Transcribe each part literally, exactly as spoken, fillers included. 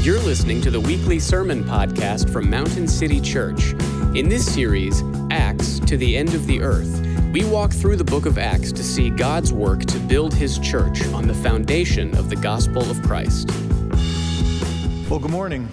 You're listening to the weekly sermon podcast from Mountain City Church. In this series, Acts to the End of the Earth, we walk through the book of Acts to see God's work to build his church on the foundation of the gospel of Christ. Well, good morning.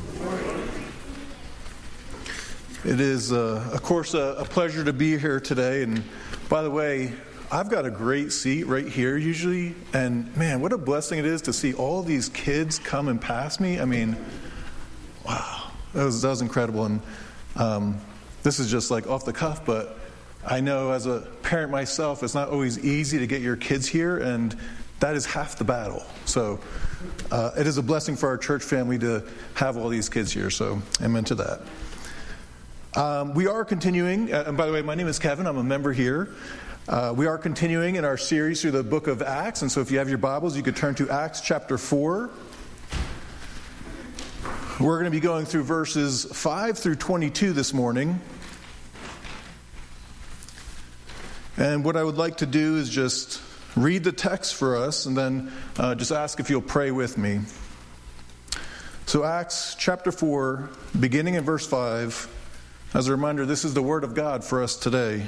It is, uh, of course, a, a pleasure to be here today. And by the way, I've got a great seat right here usually. And man, what a blessing it is to see all these kids come and pass me. I mean, wow, that was, that was incredible. And um, this is just like off the cuff, but I know as a parent myself, it's not always easy to get your kids here, and that is half the battle. So uh, it is a blessing for our church family to have all these kids here. So amen to that. Um, we are continuing, uh, and by the way, my name is Kevin. I'm a member here. Uh, we are continuing in our series through the book of Acts, and so if you have your Bibles, you could turn to Acts chapter four. We're going to be going through verses five through twenty-two this morning. And what I would like to do is just read the text for us and then uh, just ask if you'll pray with me. So Acts chapter four, beginning in verse five. As a reminder, this is the word of God for us today.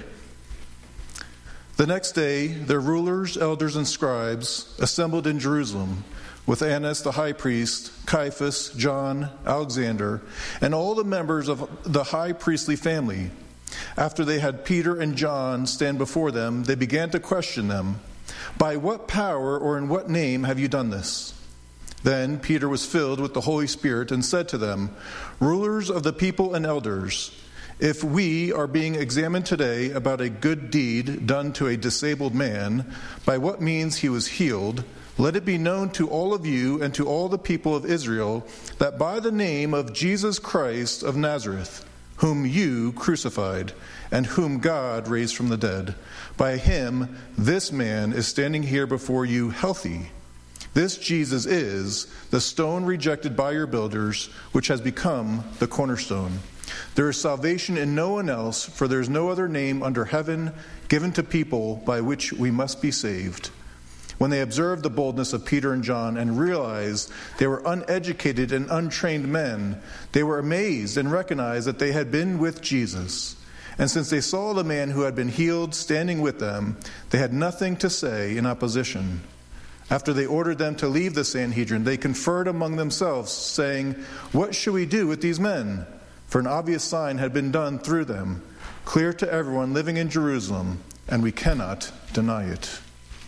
The next day, their rulers, elders, and scribes assembled in Jerusalem with Annas the high priest, Caiaphas, John, Alexander, and all the members of the high priestly family. After they had Peter and John stand before them, they began to question them, "By what power or in what name have you done this?" Then Peter was filled with the Holy Spirit and said to them, "Rulers of the people and elders, if we are being examined today about a good deed done to a disabled man, by what means he was healed, let it be known to all of you and to all the people of Israel that by the name of Jesus Christ of Nazareth, whom you crucified, and whom God raised from the dead, by him this man is standing here before you healthy. This Jesus is the stone rejected by your builders, which has become the cornerstone. There is salvation in no one else, for there is no other name under heaven given to people by which we must be saved." When they observed the boldness of Peter and John and realized they were uneducated and untrained men, they were amazed and recognized that they had been with Jesus. And since they saw the man who had been healed standing with them, they had nothing to say in opposition. After they ordered them to leave the Sanhedrin, they conferred among themselves, saying, "What shall we do with these men?" For an obvious sign had been done through them, clear to everyone living in Jerusalem, and we cannot deny it.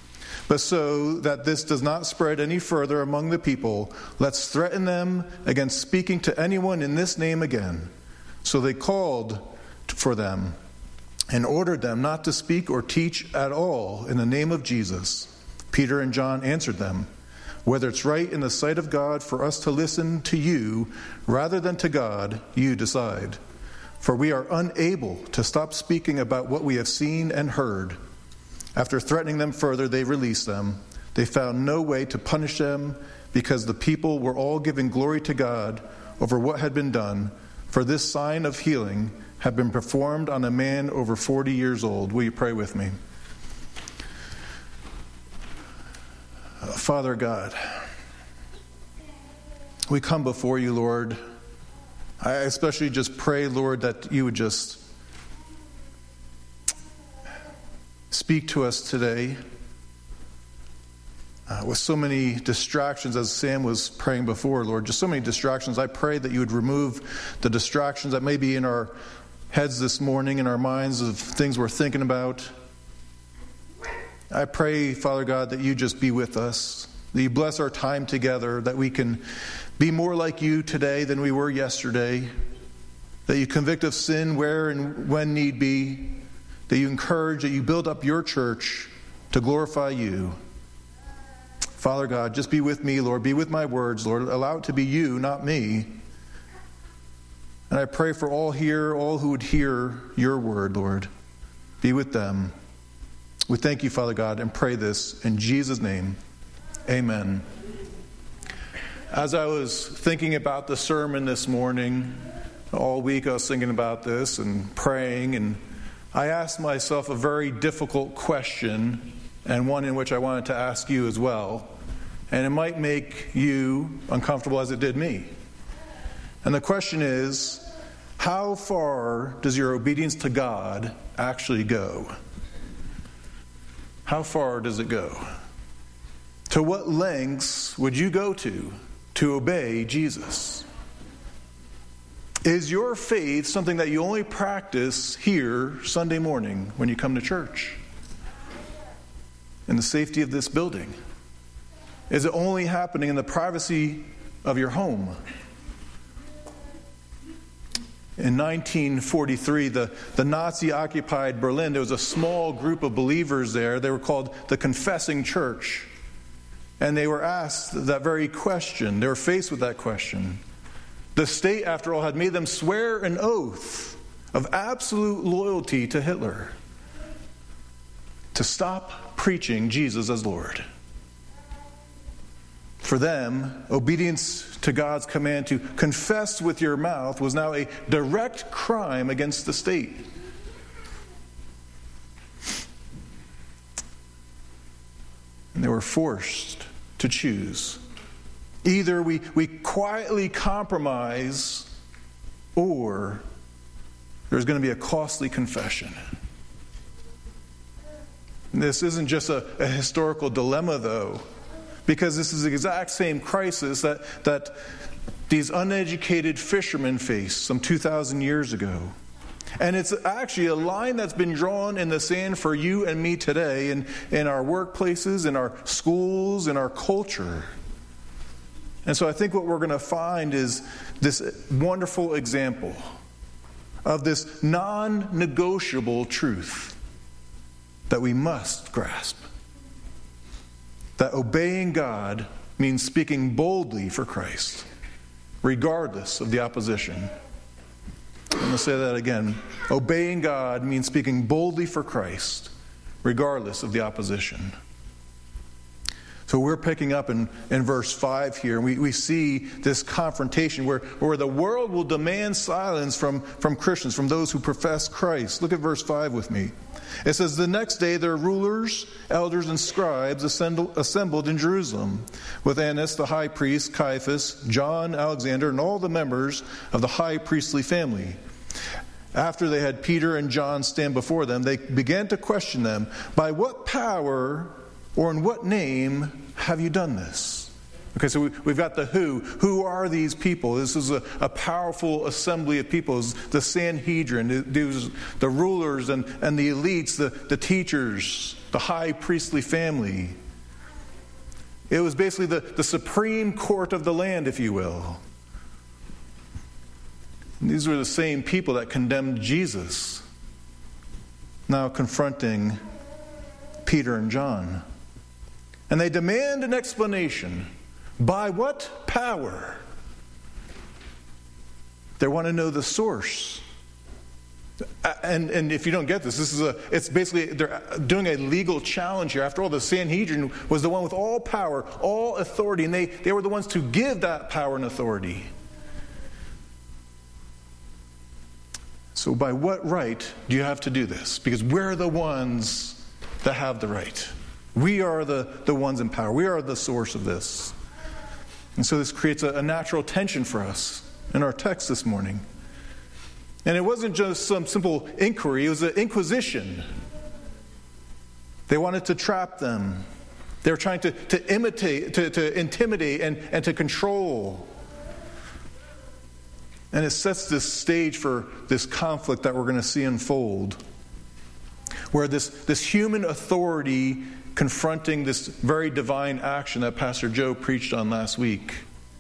But so that this does not spread any further among the people, let's threaten them against speaking to anyone in this name again. So they called for them and ordered them not to speak or teach at all in the name of Jesus. Peter and John answered them, "Whether it's right in the sight of God for us to listen to you rather than to God, you decide. For we are unable to stop speaking about what we have seen and heard." After threatening them further, they released them. They found no way to punish them because the people were all giving glory to God over what had been done, for this sign of healing had been performed on a man over forty years old. Will you pray with me? Father God, we come before you, Lord. I especially just pray, Lord, that you would just speak to us today. Uh, with so many distractions, as Sam was praying before, Lord, just so many distractions. I pray that you would remove the distractions that may be in our heads this morning, in our minds of things we're thinking about. I pray, Father God, that you just be with us, that you bless our time together, that we can be more like you today than we were yesterday, that you convict of sin where and when need be, that you encourage, that you build up your church to glorify you. Father God, just be with me, Lord. Be with my words, Lord. Allow it to be you, not me. And I pray for all here, all who would hear your word, Lord. Be with them. We thank you, Father God, and pray this in Jesus' name. Amen. As I was thinking about the sermon this morning, all week I was thinking about this and praying, and I asked myself a very difficult question, and one in which I wanted to ask you as well. And it might make you uncomfortable as it did me. And the question is, how far does your obedience to God actually go? How far does it go? To what lengths would you go to to obey Jesus? Is your faith something that you only practice here Sunday morning when you come to church? In the safety of this building? Is it only happening in the privacy of your home? In nineteen forty-three, the, the Nazi-occupied Berlin, there was a small group of believers there. They were called the Confessing Church. And they were asked that very question. They were faced with that question. The state, after all, had made them swear an oath of absolute loyalty to Hitler, to stop preaching Jesus as Lord. For them, obedience to God's command to confess with your mouth was now a direct crime against the state. And they were forced to choose. Either we, we quietly compromise, or there's going to be a costly confession. This isn't just a, a historical dilemma, though, because this is the exact same crisis that, that these uneducated fishermen faced some two thousand years ago. And it's actually a line that's been drawn in the sand for you and me today in, in our workplaces, in our schools, in our culture. And so I think what we're going to find is this wonderful example of this non-negotiable truth that we must grasp. That obeying God means speaking boldly for Christ, regardless of the opposition. I'm going to say that again. Obeying God means speaking boldly for Christ, regardless of the opposition. So we're picking up in, in verse five here, and we, we see this confrontation where, where the world will demand silence from, from Christians, from those who profess Christ. Look at verse five with me. It says, the next day their rulers, elders, and scribes assembled, assembled in Jerusalem with Annas the high priest, Caiaphas, John, Alexander, and all the members of the high priestly family. After they had Peter and John stand before them, they began to question them, by what power or in what name have you done this? Okay, so we, we've got the who. Who are these people? This is a, a powerful assembly of people. It's the Sanhedrin, these, the rulers and, and the elites, the, the teachers, the high priestly family. It was basically the, the supreme court of the land, if you will. And these were the same people that condemned Jesus, now confronting Peter and John. And they demand an explanation. By what power? They want to know the source. And, and if you don't get this, this is a it's basically they're doing a legal challenge here. After all, the Sanhedrin was the one with all power, all authority, and they, they were the ones to give that power and authority. So by what right do you have to do this? Because we're the ones that have the right. We are the, the ones in power. We are the source of this. And so this creates a, a natural tension for us in our text this morning. And it wasn't just some simple inquiry, it was an inquisition. They wanted to trap them. They were trying to, to imitate, to, to intimidate and, and to control. And it sets this stage for this conflict that we're going to see unfold, where this, this human authority confronting this very divine action that Pastor Joe preached on last week.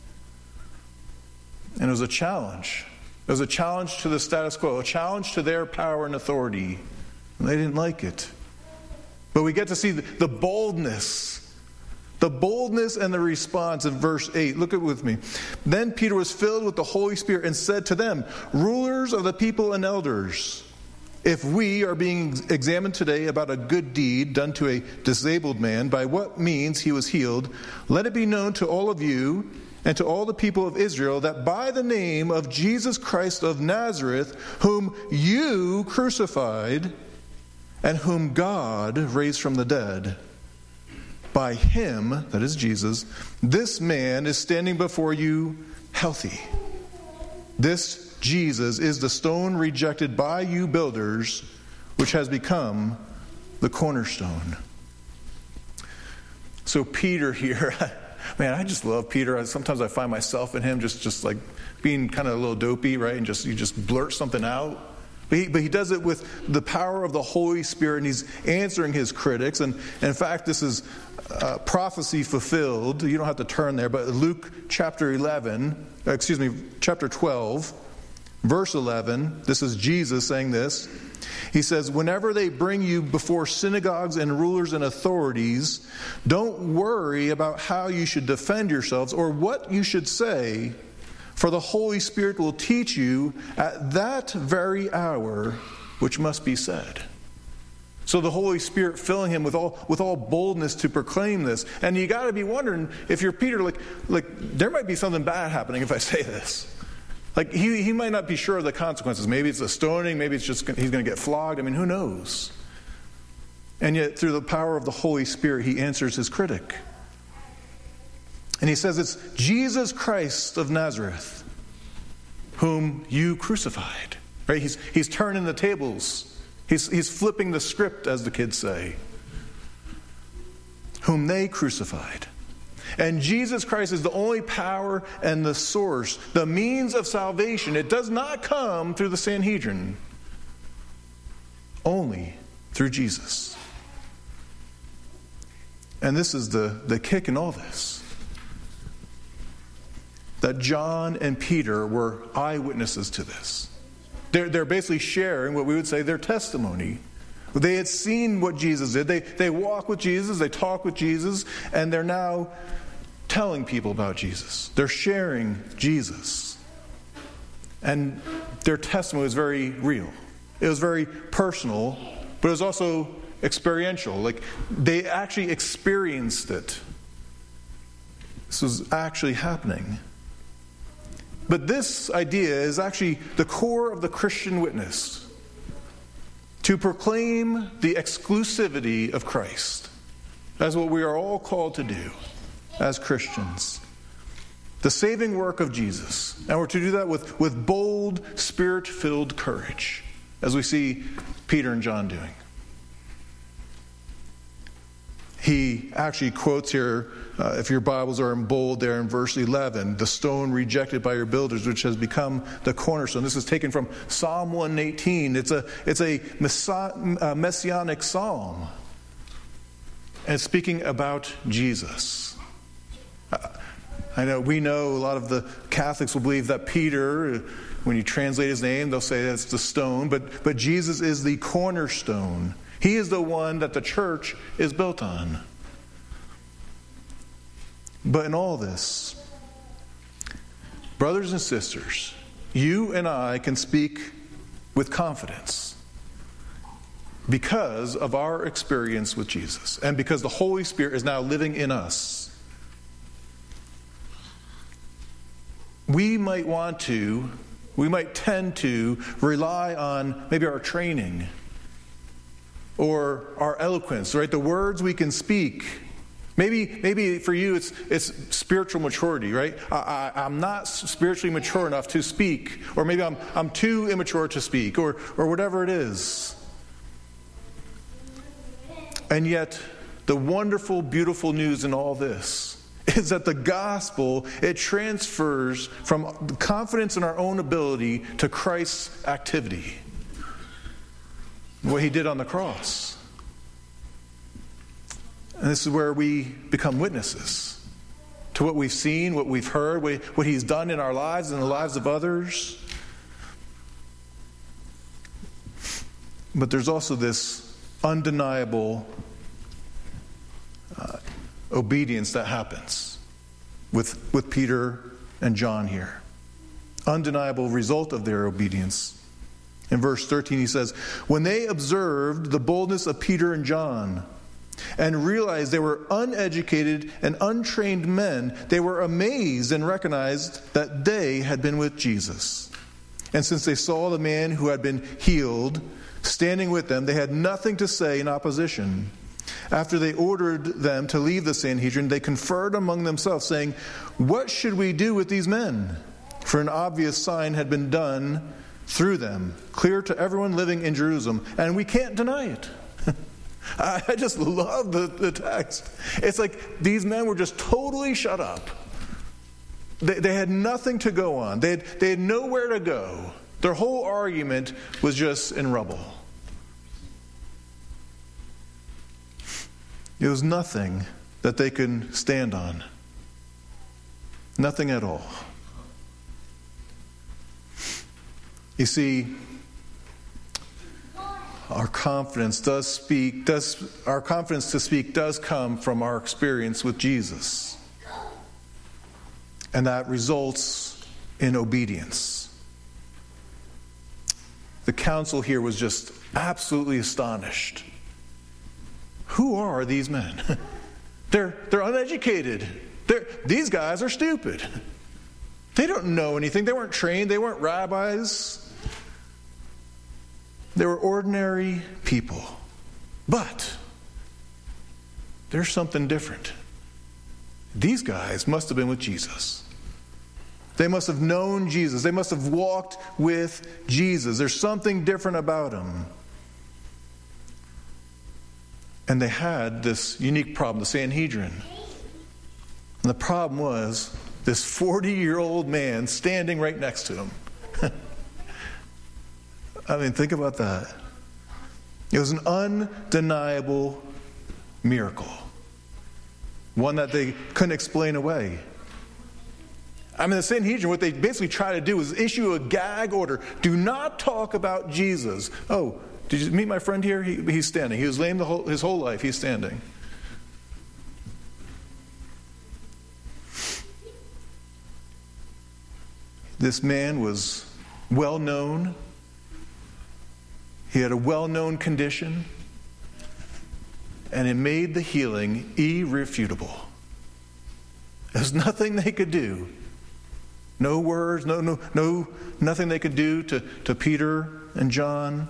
And it was a challenge. It was a challenge to the status quo, a challenge to their power and authority. And they didn't like it. But we get to see the, the boldness, the boldness and the response in verse eight. Look at it with me. Then Peter was filled with the Holy Spirit and said to them, rulers of the people and elders, if we are being examined today about a good deed done to a disabled man, by what means he was healed, let it be known to all of you and to all the people of Israel that by the name of Jesus Christ of Nazareth, whom you crucified and whom God raised from the dead, by him, that is Jesus, this man is standing before you healthy. This Jesus is the stone rejected by you builders, which has become the cornerstone. So Peter here, man, I just love Peter. Sometimes I find myself in him just, just like being kind of a little dopey, right? And just you just blurt something out. But he, but he does it with the power of the Holy Spirit, and he's answering his critics. And, and in fact, this is uh, prophecy fulfilled. You don't have to turn there, but Luke chapter eleven, excuse me, chapter twelve, verse eleven, this is Jesus saying this. He says, whenever they bring you before synagogues and rulers and authorities, don't worry about how you should defend yourselves or what you should say, for the Holy Spirit will teach you at that very hour which must be said. So the Holy Spirit filling him with all with all boldness to proclaim this. And you got to be wondering, if you're Peter, like, like there might be something bad happening if I say this. Like, he, he might not be sure of the consequences. Maybe it's a stoning. Maybe it's just he's going to get flogged. I mean, who knows? And yet, through the power of the Holy Spirit, he answers his critic. And he says, it's Jesus Christ of Nazareth, whom you crucified. Right? He's, he's turning the tables. He's, he's flipping the script, as the kids say. Whom they crucified. And Jesus Christ is the only power and the source, the means of salvation. It does not come through the Sanhedrin. Only through Jesus. And this is the, the kick in all this. That John and Peter were eyewitnesses to this. They're, they're basically sharing what we would say their testimony. They had seen what Jesus did. They, they walk with Jesus, they talk with Jesus, and they're now telling people about Jesus. They're sharing Jesus. And their testimony was very real. It was very personal, but it was also experiential. Like, they actually experienced it. This was actually happening. But this idea is actually the core of the Christian witness. To proclaim the exclusivity of Christ. That's what we are all called to do as Christians. The saving work of Jesus. And we're to do that with, with bold, Spirit-filled courage, as we see Peter and John doing. He actually quotes here, uh, if your Bibles are in bold there in verse eleven, the stone rejected by your builders, which has become the cornerstone. This is taken from Psalm one eighteen. It's a, it's a messianic psalm. And it's speaking about Jesus. I know, we know a lot of the Catholics will believe that Peter, when you translate his name, they'll say that's the stone, but, but Jesus is the cornerstone. He is the one that the church is built on. But in all this, brothers and sisters, you and I can speak with confidence because of our experience with Jesus and because the Holy Spirit is now living in us. We might want to, we might tend to rely on maybe our training or our eloquence, right? The words we can speak. Maybe, maybe for you it's it's spiritual maturity, right? I, I, I'm not spiritually mature enough to speak, or maybe I'm I'm too immature to speak, or or whatever it is. And yet, the wonderful, beautiful news in all this is that the gospel, it transfers from confidence in our own ability to Christ's activity. What he did on the cross. And this is where we become witnesses to what we've seen, what we've heard, what he's done in our lives and the lives of others. But there's also this undeniable uh, obedience that happens with, with Peter and John here. Undeniable result of their obedience. In verse thirteen he says, when they observed the boldness of Peter and John and realized they were uneducated and untrained men, they were amazed and recognized that they had been with Jesus. And since they saw the man who had been healed standing with them, they had nothing to say in opposition. After they ordered them to leave the Sanhedrin, they conferred among themselves, saying, "What should we do with these men?" For an obvious sign had been done through them, clear to everyone living in Jerusalem, and we can't deny it. I just love the, the text. It's like these men were just totally shut up. They, they had nothing to go on. They had, they had nowhere to go. Their whole argument was just in rubble. It was nothing that they could stand on. Nothing at all. You see, our confidence does speak, does our confidence to speak does come from our experience with Jesus. And that results in obedience. The council here was just absolutely astonished. Who are these men? They're they're uneducated. They're, these guys are stupid. They don't know anything. They weren't trained. They weren't rabbis. They were ordinary people. But there's something different. These guys must have been with Jesus. They must have known Jesus. They must have walked with Jesus. There's something different about them. And they had this unique problem, the Sanhedrin. And the problem was this forty-year-old man standing right next to him. I mean, think about that. It was an undeniable miracle. One that they couldn't explain away. I mean, the Sanhedrin, what they basically try to do is issue a gag order. Do not talk about Jesus. Oh, did you meet my friend here? He, he's standing. He was lame the whole, his whole life. He's standing. This man was well known. He had a well-known condition. And it made the healing irrefutable. There's nothing they could do. No words, no, no, no, nothing they could do to, to Peter and John.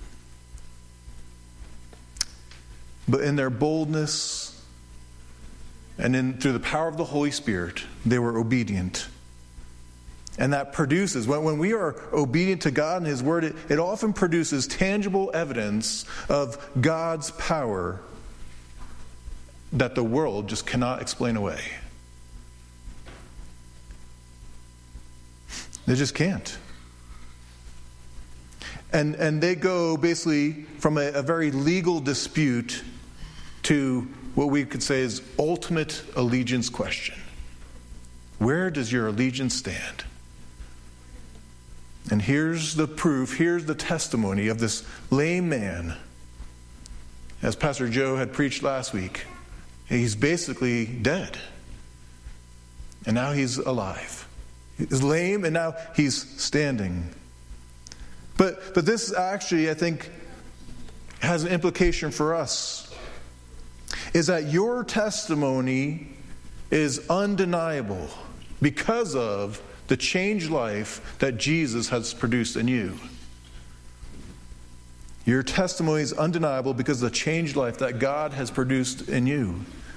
But in their boldness and in through the power of the Holy Spirit, they were obedient. And that produces, when, when we are obedient to God and His Word, it, it often produces tangible evidence of God's power that the world just cannot explain away. They just can't. And and they go basically from a, a very legal dispute to what we could say is ultimate allegiance question. Where does your allegiance stand? And here's the proof, here's the testimony of this lame man. As Pastor Joe had preached last week, he's basically dead. And now he's alive. He's lame and now he's standing. But but this actually, I think, has an implication for us. Is that your testimony is undeniable because of the changed life that Jesus has produced in you. Your testimony is undeniable because of the changed life that God has produced in you.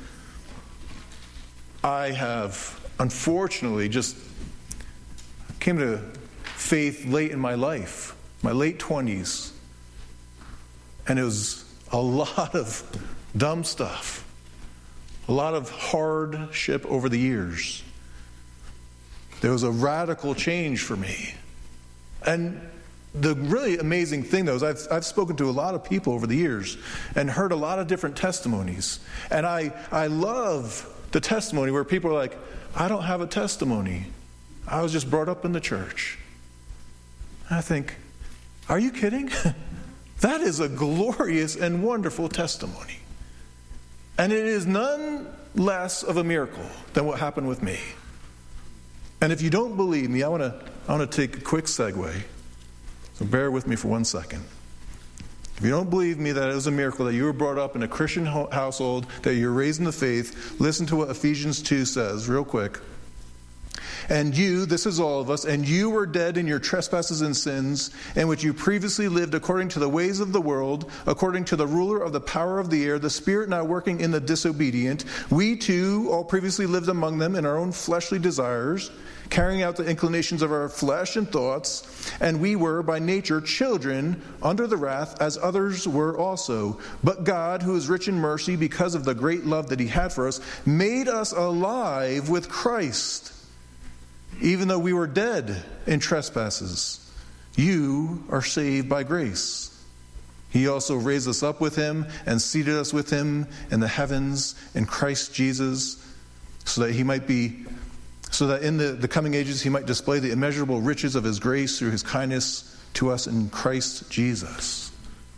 I have, unfortunately, just came to faith late in my life, my late twenties. And it was a lot of dumb stuff, a lot of hardship over the years. There was a radical change for me. And the really amazing thing, though, is I've, I've spoken to a lot of people over the years and heard a lot of different testimonies. And I, I love the testimony where people are like, I don't have a testimony. I was just brought up in the church. And I think, are you kidding? That is a glorious and wonderful testimony. And it is none less of a miracle than what happened with me. And if you don't believe me, I want to I want to take a quick segue. So bear with me for one second. If you don't believe me that it was a miracle that you were brought up in a Christian household, that you're raised in the faith, listen to what Ephesians two says real quick. And you, this is all of us, and you were dead in your trespasses and sins, in which you previously lived according to the ways of the world, according to the ruler of the power of the air, the spirit now working in the disobedient. We too all previously lived among them in our own fleshly desires, carrying out the inclinations of our flesh and thoughts, and we were by nature children under the wrath, as others were also. But God, who is rich in mercy, because of the great love that he had for us, made us alive with Christ, even though we were dead in trespasses. You are saved by grace. He also raised us up with him and seated us with him in the heavens in Christ Jesus, so that he might be So that in the, the coming ages he might display the immeasurable riches of his grace through his kindness to us in Christ Jesus.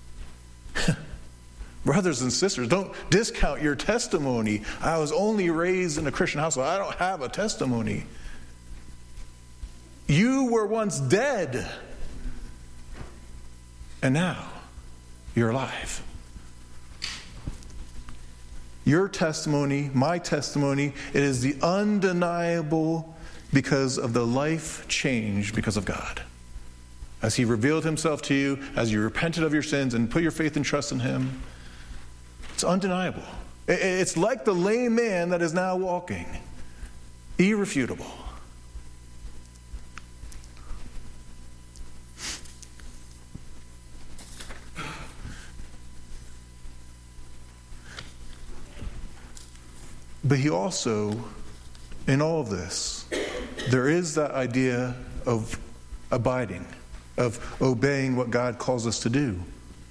Brothers and sisters, don't discount your testimony. I was only raised in a Christian household. I don't have a testimony. You were once dead, and now you're alive. Your testimony, my testimony, it is the undeniable because of the life change because of God. As he revealed himself to you, as you repented of your sins and put your faith and trust in him, it's undeniable. It's like the lame man that is now walking. Irrefutable. But he also, in all of this, there is that idea of abiding, of obeying what God calls us to do.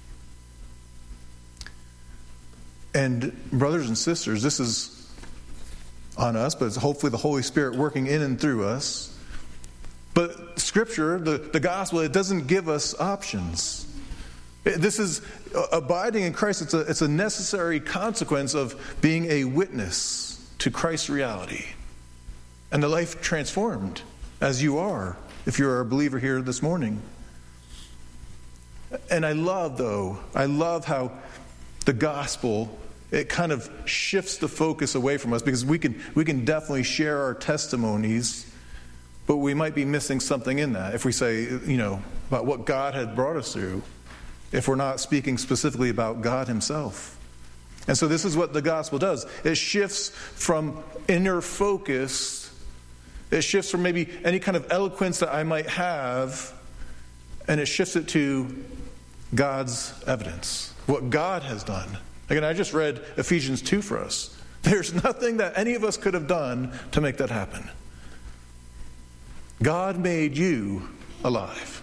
And brothers and sisters, this is on us, but it's hopefully the Holy Spirit working in and through us. But Scripture, the, the gospel, it doesn't give us options. This is abiding in Christ. It's a, it's a necessary consequence of being a witness to Christ's reality and the life transformed as you are, if you're a believer here this morning. And I love, though, I love how the gospel, it kind of shifts the focus away from us, because we can we can definitely share our testimonies, but we might be missing something in that if we say, you know, about what God had brought us through, if we're not speaking specifically about God himself. And so this is what the gospel does. It shifts from inner focus, it shifts from maybe any kind of eloquence that I might have, and it shifts it to God's evidence, what God has done. Again, I just read Ephesians two for us. There's nothing that any of us could have done to make that happen. God made you alive.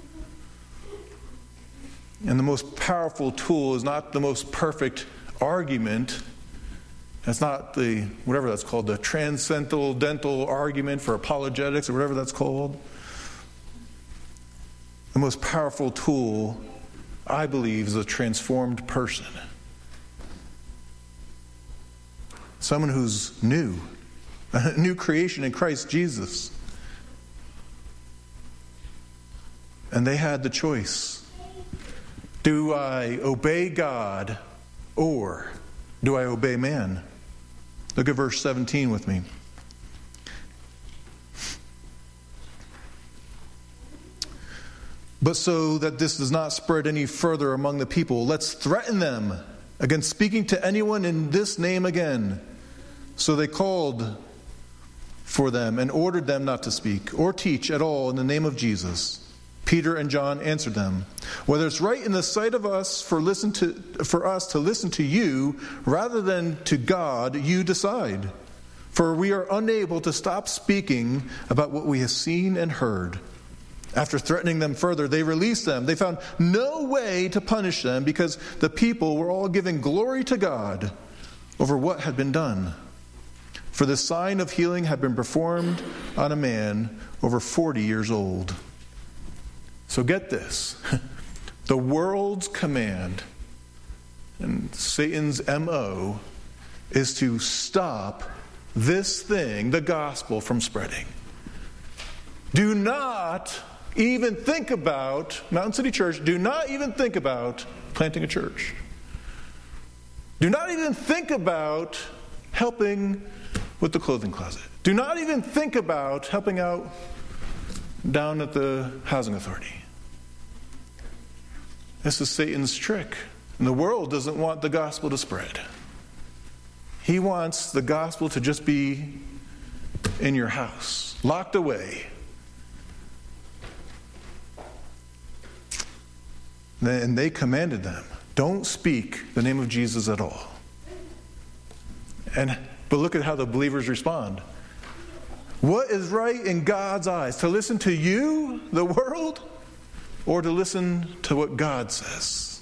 And the most powerful tool is not the most perfect argument. That's not the, whatever that's called, the transcendental argument for apologetics or whatever that's called. The most powerful tool, I believe, is a transformed person. Someone who's new. A new creation in Christ Jesus. And they had the choice. Do I obey God, or do I obey man? Look at verse seventeen with me. But so that this does not spread any further among the people, let's threaten them against speaking to anyone in this name again. So they called for them and ordered them not to speak or teach at all in the name of Jesus. Peter and John answered them, whether it's right in the sight of us for listen to for us to listen to you rather than to God, you decide. For we are unable to stop speaking about what we have seen and heard. After threatening them further, they released them. They found no way to punish them because the people were all giving glory to God over what had been done. For the sign of healing had been performed on a man over forty years old. So get this. The world's command and Satan's M O is to stop this thing, the gospel, from spreading. Do not even think about, Mountain City Church, do not even think about planting a church. Do not even think about helping with the clothing closet. Do not even think about helping out down at the housing authority. This is Satan's trick. And the world doesn't want the gospel to spread. He wants the gospel to just be in your house, locked away. And they commanded them, don't speak the name of Jesus at all. And but look at how the believers respond. What is right in God's eyes? To listen to you, the world, or to listen to what God says?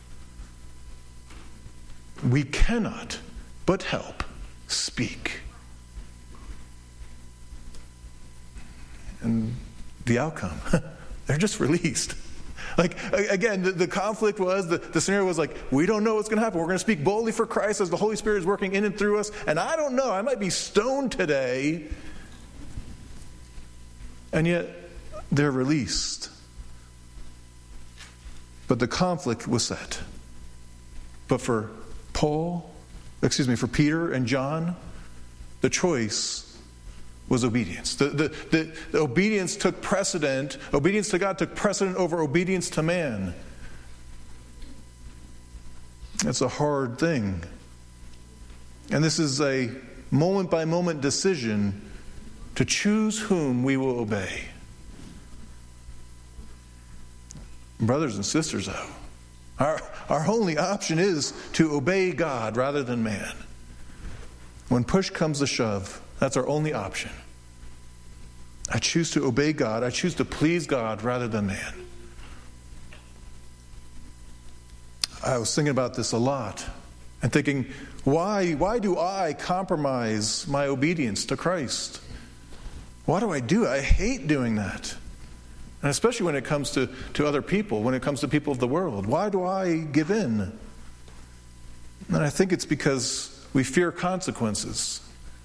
We cannot but help speak. And the outcome, they're just released. Like, again, the, the conflict was, the, the scenario was like, we don't know what's going to happen. We're going to speak boldly for Christ as the Holy Spirit is working in and through us. And I don't know, I might be stoned today. And yet, they're released. But the conflict was set. But for Paul, excuse me, for Peter and John, the choice was obedience. The, the, the, the obedience took precedent. Obedience to God took precedent over obedience to man. It's a hard thing. And this is a moment-by-moment decision to choose whom we will obey. Brothers and sisters, though, our, our only option is to obey God rather than man. When push comes to shove, that's our only option. I choose to obey God. I choose to please God rather than man. I was thinking about this a lot and thinking, why, why do I compromise my obedience to Christ? Why do I do it? I hate doing that. And especially when it comes to, to other people, when it comes to people of the world. Why do I give in? And I think it's because we fear consequences.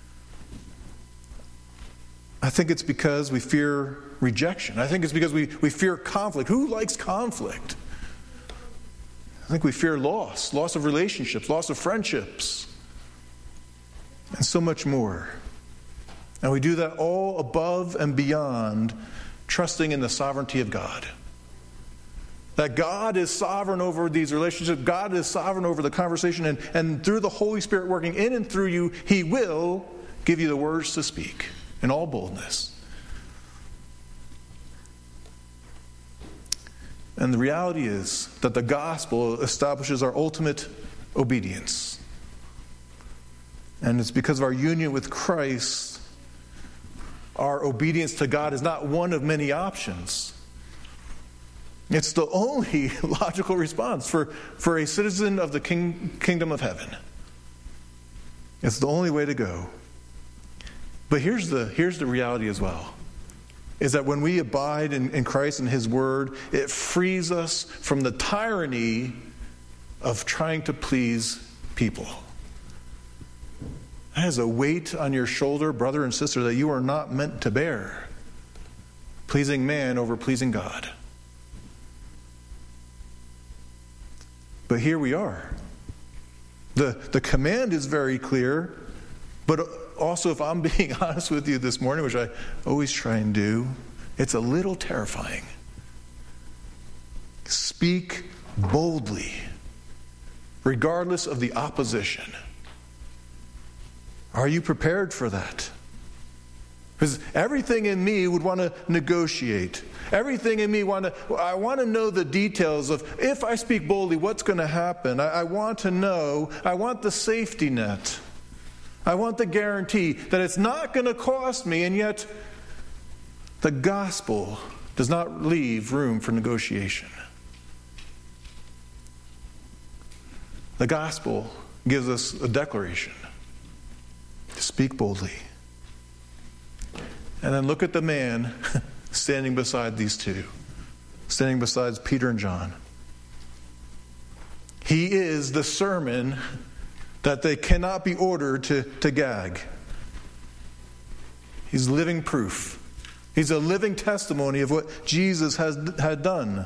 I think it's because we fear rejection. I think it's because we, we fear conflict. Who likes conflict? I think we fear loss, loss of relationships, loss of friendships, and so much more. And we do that all above and beyond trusting in the sovereignty of God. That God is sovereign over these relationships. God is sovereign over the conversation. And, and through the Holy Spirit working in and through you, He will give you the words to speak in all boldness. And the reality is that the gospel establishes our ultimate obedience. And it's because of our union with Christ, our obedience to God is not one of many options. It's the only logical response for, for a citizen of the king, kingdom of heaven. It's the only way to go. But here's the, here's the reality as well, is that when we abide in, in Christ and His Word, it frees us from the tyranny of trying to please people. That is a weight on your shoulder, brother and sister, that you are not meant to bear. Pleasing man over pleasing God. But here we are. The, the command is very clear, but also, if I'm being honest with you this morning, which I always try and do, it's a little terrifying. Speak boldly, regardless of the opposition. Are you prepared for that? Because everything in me would want to negotiate. Everything in me want to, I want to know the details of, if I speak boldly, what's going to happen? I, I want to know, I want the safety net. I want the guarantee that it's not going to cost me, and yet the gospel does not leave room for negotiation. The gospel gives us a declaration to speak boldly. And then look at the man standing beside these two, standing beside Peter and John. He is the sermon that they cannot be ordered to, to gag. He's living proof. He's a living testimony of what Jesus has had done.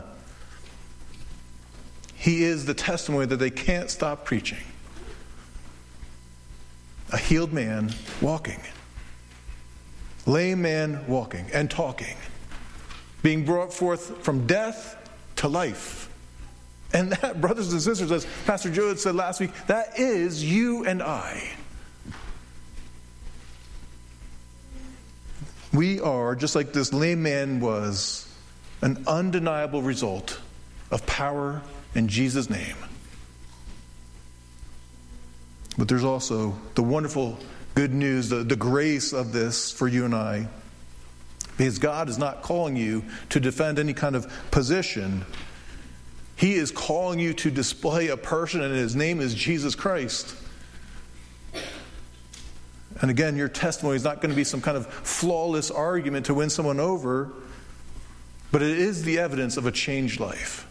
He is the testimony that they can't stop preaching. A healed man walking. lame man walking and talking, being brought forth from death to life. And that, brothers and sisters, as Pastor Joe had said last week, that is you and I. We are, just like this lame man was, an undeniable result of power in Jesus' name. But there's also the wonderful good news, the, the grace of this for you and I. Because God is not calling you to defend any kind of position. He is calling you to display a person, and his name is Jesus Christ. And again, your testimony is not going to be some kind of flawless argument to win someone over, but it is the evidence of a changed life.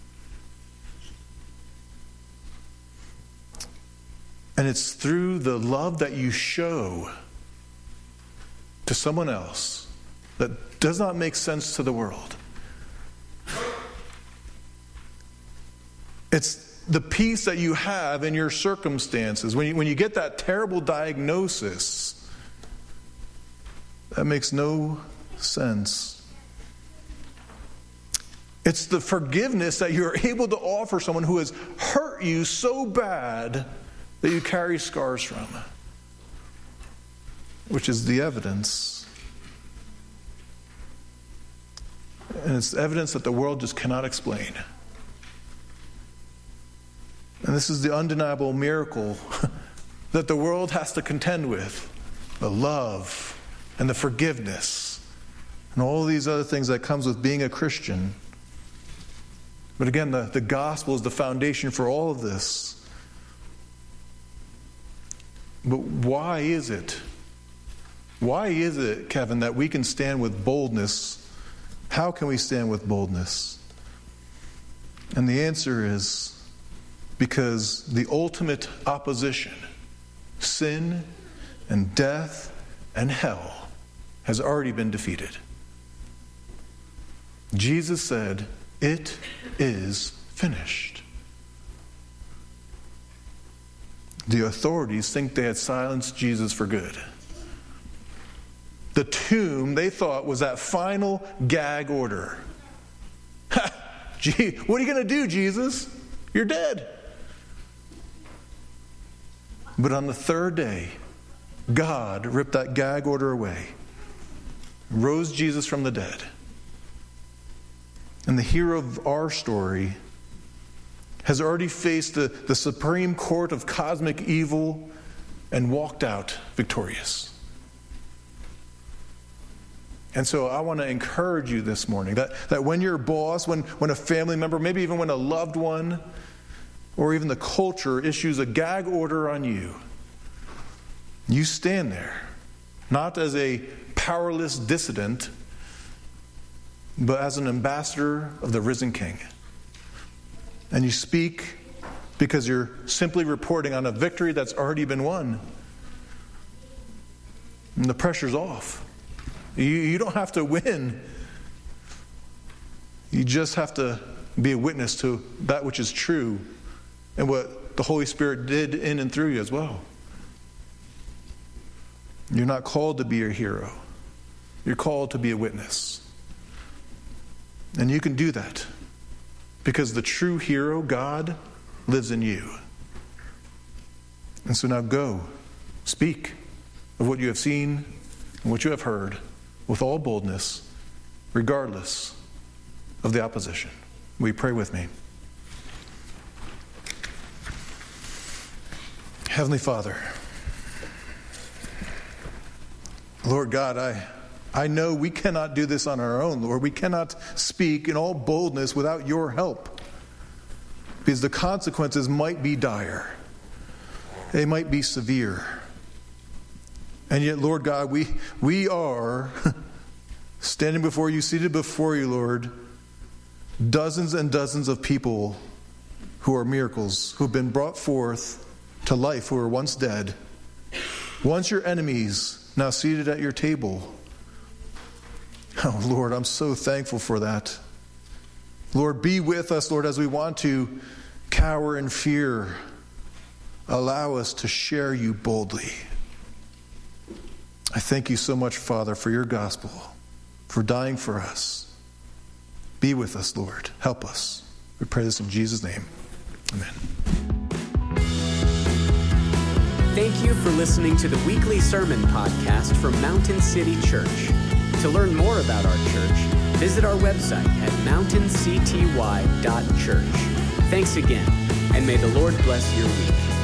And it's through the love that you show to someone else that does not make sense to the world. It's the peace that you have in your circumstances. When you, when you get that terrible diagnosis, that makes no sense. It's the forgiveness that you're able to offer someone who has hurt you so bad that you carry scars from, which is the evidence. And it's evidence that the world just cannot explain. And this is the undeniable miracle that the world has to contend with. The love and the forgiveness and all these other things that comes with being a Christian. But again, the, the gospel is the foundation for all of this. But why is it? Why is it, Kevin, that we can stand with boldness? How can we stand with boldness? And the answer is because the ultimate opposition, sin and death and hell, has already been defeated. Jesus said, "It is finished." The authorities think they had silenced Jesus for good. The tomb, they thought, was that final gag order. Ha! Gee, what are you going to do, Jesus? You're dead. But on the third day, God ripped that gag order away, rose Jesus from the dead. And the hero of our story has already faced the, the supreme court of cosmic evil and walked out victorious. And so I want to encourage you this morning that, that when your boss, when, when a family member, maybe even when a loved one, or even the culture issues a gag order on you, you stand there, not as a powerless dissident, but as an ambassador of the risen King. And you speak because you're simply reporting on a victory that's already been won. And the pressure's off. You, you don't have to win. You just have to be a witness to that which is true and what the Holy Spirit did in and through you as well. You're not called to be a hero. You're called to be a witness. And you can do that because the true hero, God, lives in you. And so now go, speak of what you have seen and what you have heard with all boldness, regardless of the opposition. Will you pray with me? Heavenly Father, Lord God, I, I know we cannot do this on our own, Lord. We cannot speak in all boldness without your help, because the consequences might be dire. They might be severe. And yet, Lord God, we, we are standing before you, seated before you, Lord, dozens and dozens of people who are miracles, who have been brought forth to life, who were once dead. Once your enemies, now seated at your table. Oh, Lord, I'm so thankful for that. Lord, be with us, Lord, as we want to cower in fear. Allow us to share you boldly. I thank you so much, Father, for your gospel, for dying for us. Be with us, Lord. Help us. We pray this in Jesus' name. Amen. Thank you for listening to the weekly sermon podcast from Mountain City Church. To learn more about our church, visit our website at mountain c t y dot church. Thanks again, and may the Lord bless your week.